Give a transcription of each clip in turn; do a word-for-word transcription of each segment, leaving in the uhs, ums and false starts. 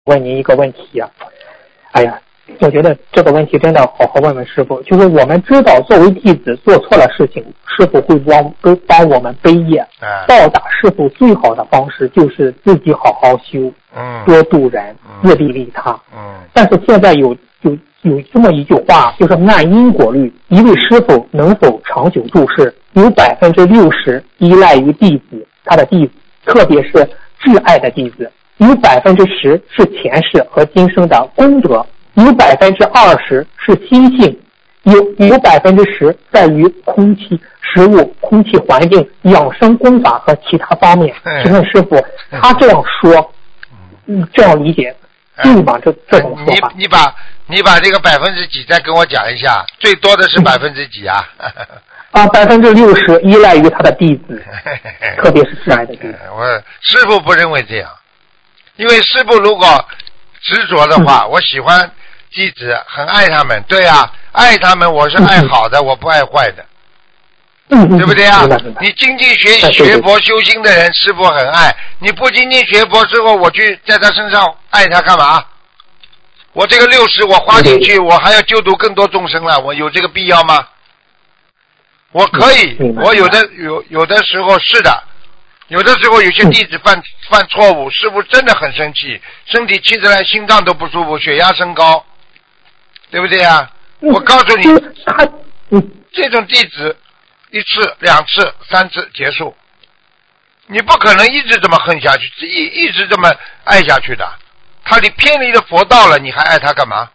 问您一个问题啊，哎呀，我觉得这个问题真的好好问问师傅。就是我们知道作为弟子做错了事情，师傅会帮帮我们背业，报答师傅最好的方式就是自己好好修， 嗯， 多度人，自利利他。 嗯， 但是现在有有有这么一句话，就是按因果律，一位师傅能否长久住世，有百分之六十依赖于弟子，他的弟子，特别是挚爱的弟子。有百分之十是前世和今生的功德，有百分之二十是心性，有有百分之十在于空气、食物、空气环境、养生功法和其他方面。请问师傅，他这样说，嗯，这样理解对吗？这这种说法？ 你你把你把这个百分之几再跟我讲一下，最多的是百分之几啊？ 啊，百分之六十依赖于他的弟子，特别是挚爱的弟子。 我师父不认为这样。因为师父如果执着的话，我喜欢弟子，很爱他们，对啊，爱他们，我是爱好的，我不爱坏的，对不对啊？你精进学学佛修心的人，师父很爱；你不精进学佛之后，我去在他身上爱他干嘛？我这个六十我花进去，我还要救度更多众生了，我有这个必要吗？我可以，我有的有有的时候是的。有的时候有些弟子犯犯错误，师父真的很生气，身体气起来，心脏都不舒服，血压升高，对不对啊？我告诉你，这种弟子一次、两次、三次结束，你不可能一直这么恨下去，一一直这么爱下去的。他离偏离了佛道了，你还爱他干嘛？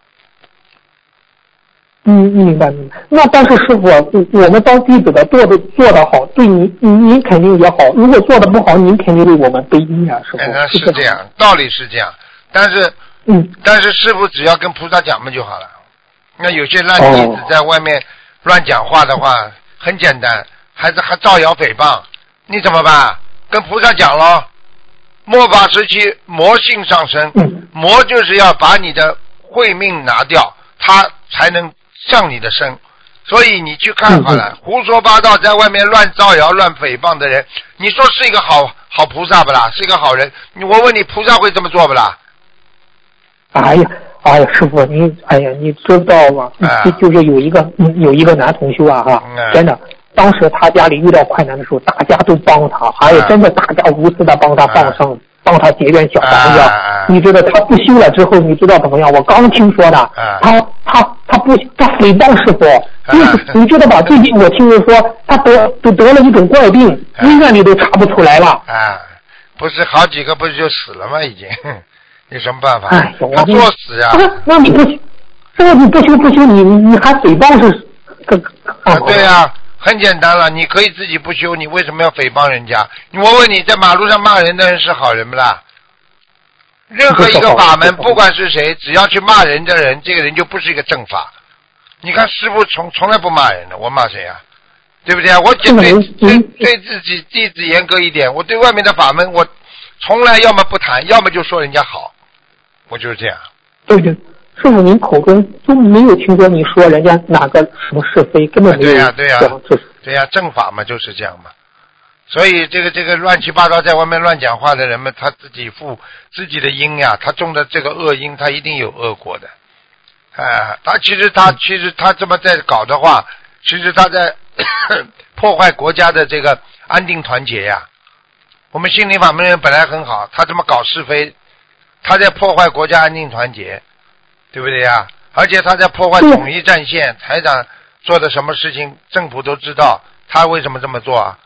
嗯，明白明白。那但是师傅，我们当弟子的做的做得好，对您您肯定也好；如果做的不好，您肯定为我们背阴啊，师傅。 嗯，是这样，道理是这样。但是， 嗯， 但是师傅只要跟菩萨讲嘛就好了。那有些烂弟子在外面乱讲话的话，哦、很简单，还是还造谣诽谤，你怎么办？跟菩萨讲咯。末法时期魔性上升， 嗯、 魔就是要把你的慧命拿掉，他才能上你的身，所以你去看好了，嗯、胡说八道在外面乱造谣乱诽谤的人，你说是一个好好菩萨不啦？是一个好人，我问你，菩萨会这么做不啦？ 哎呀，哎呀，师傅，你哎呀，你知道吗？啊、就是有一个有一个男同修啊，哈，嗯、真的，当时他家里遇到困难的时候，大家都帮他，哎呀，真的大家无私的帮他放生。啊帮他结缘小房子，啊、你知道他不修了之后，你知道怎么样？我刚听说的，啊、他他他不他诽谤师傅，你、啊、你知道吧？最近我听说他得都得了一种怪病，啊、医院里都查不出来了。 啊，不是好几个不是就死了吗？已经，有什么办法？ 哎， 他作死呀、 啊！那你不，那你不修不修，你你还诽谤是？这啊，对呀、啊。很简单了，你可以自己不修，你为什么要诽谤人家？我问你，在马路上骂人的人是好人不啦？任何一个法门，不管是谁，只要去骂人的人，这个人就不是一个正法。你看师父从从来不骂人的，我骂谁啊？对不对啊？我对对对自己弟子严格一点，我对外面的法门，我从来要么不谈，要么就说人家好，我就是这样。 对对。师傅，您口中都没有听说你说人家哪个什么是非，根本没有。 对呀、啊，对呀、啊，对呀、啊，正法嘛就是这样嘛。所以这个这个乱七八糟在外面乱讲话的人们，他自己负自己的因呀，他种的这个恶因，他一定有恶果的。啊，他其实他其实他这么在搞的话，其实他在破坏国家的这个安定团结呀。我们心灵法门人本来很好，他这么搞是非，他在破坏国家安定团结。对不对呀？而且他在破坏统一战线，台长做的什么事情，政府都知道，他为什么这么做啊？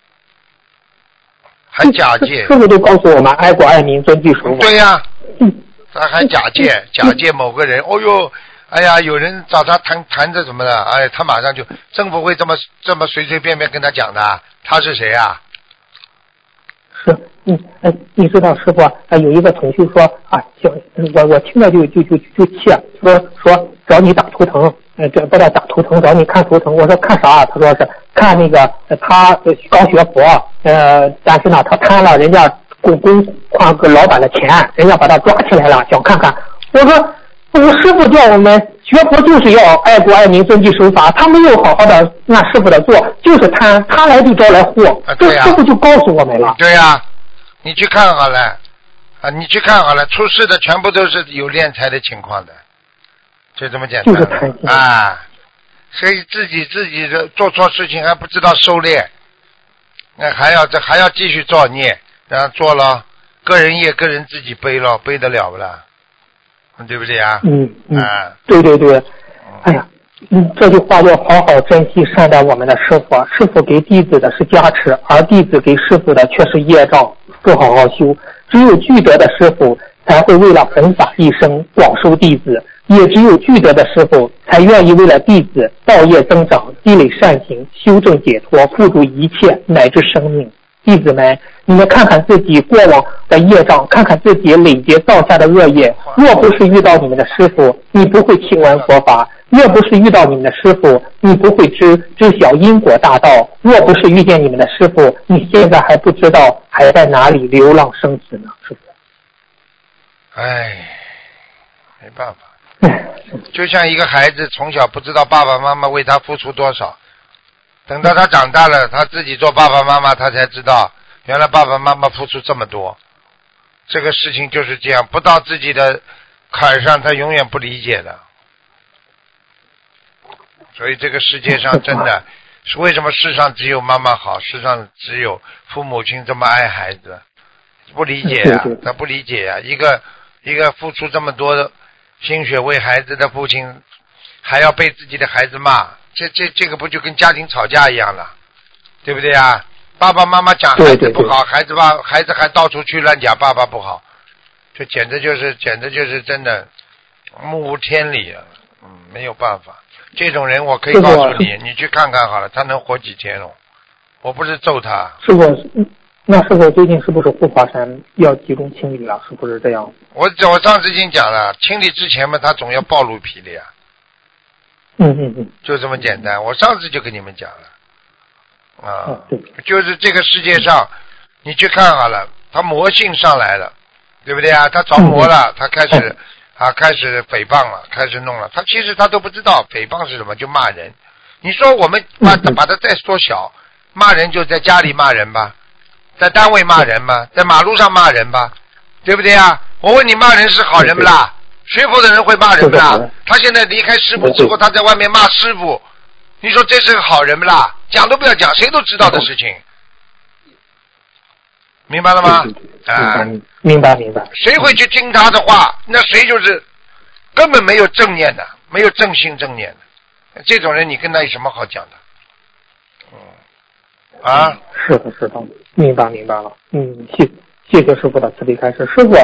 还假借， 师傅都告诉我们爱国爱民遵纪守法。 对呀、啊，他还假借假借某个人，哦哟，哎呀，有人找他谈谈着什么的，哎，他马上就政府会这么这么随随便便跟他讲的，他是谁啊？ 是，嗯，哎，你知道师傅啊，有一个同学说啊，叫我我听了就就就就气，说说找你打图腾，呃，这不带打图腾，找你看图腾。我说看啥？他说是看那个他刚学佛，呃，但是呢他贪了人家公公款个老板的钱，人家把他抓起来了，想看看。我说我说师傅叫我们学佛就是要爱国爱民遵纪守法，他没有好好的按师傅的做，就是贪贪来就招来祸， 啊对啊、 这师傅就告诉我们了。 对呀、啊，你去看好了， 啊，你去看好了，出事的全部都是有敛财的情况的，就这么简单。 就是贪心啊，所以自己自己的做错事情还不知道收敛，那还要这还要继续造孽，然后做了个人业，个人自己背了，背得了不啦？对不对啊？ 嗯嗯， 啊， 对对对，哎呀，嗯，这句话要好好珍惜善待我们的师傅，师傅给弟子的是加持，而弟子给师傅的却是业障，不好好修。只有具德的师傅才会为了弘法一生广收弟子，也只有具德的师傅才愿意为了弟子道业增长，积累善行，修正解脱，付诸一切乃至生命。弟子们，你们看看自己过往的业障，看看自己累劫造下的恶业。若不是遇到你们的师傅，你不会听闻佛法；若不是遇到你们的师傅，你不会知知晓因果大道；若不是遇见你们的师傅，你现在还不知道还在哪里流浪生死呢，师傅。 唉，没办法。就像一个孩子从小不知道爸爸妈妈为他付出多少，等到他长大了，他自己做爸爸妈妈，他才知道原来爸爸妈妈付出这么多。这个事情就是这样，不到自己的坎上，他永远不理解的。所以这个世界上真的是为什么世上只有妈妈好，世上只有父母亲这么爱孩子，不理解呀、啊，他不理解呀、啊。一个一个付出这么多的心血为孩子的父亲，还要被自己的孩子骂，这这这个不就跟家庭吵架一样了，对不对啊？爸爸妈妈讲孩子不好，孩子吧孩子还到处去乱讲爸爸不好，这简直就是简直就是真的目无天理啊！嗯，没有办法，这种人我可以告诉你，你去看看好了，他能活几天哦？我不是揍他。 师傅，那师傅最近是不是护法山要集中清理了？是不是这样？ 我我上次已经讲了，清理之前嘛，他总要暴露霹雳啊。 嗯嗯嗯， 就这么简单。我上次就跟你们讲了。啊、 哦，对， 就是这个世界上，你去看好了，他魔性上来了，对不对啊？他着魔了， 嗯、 他开始啊，开始诽谤了，开始弄了。他其实他都不知道诽谤是什么，就骂人。你说我们把嗯、 把它再缩小，骂人就在家里骂人吧，在单位骂人吧，在马路上骂人吧，对不对啊？我问你，骂人是好人不啦？学佛的人会骂人不啦？他现在离开师父之后，他在外面骂师父。你说这是个好人不啦？讲都不要讲，谁都知道的事情，明白了吗？ 啊，明白明白。 谁会去听他的话？那谁就是根本没有正念的，没有正心正念的，这种人你跟他有什么好讲的？嗯，啊， 是的，是的，明白明白了。嗯，谢谢谢师傅的慈悲开示，师傅。